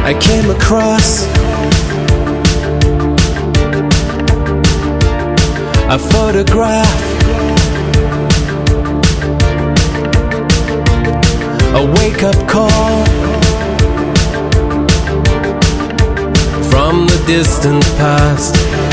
I came across a photograph, a wake-up call from the distant past.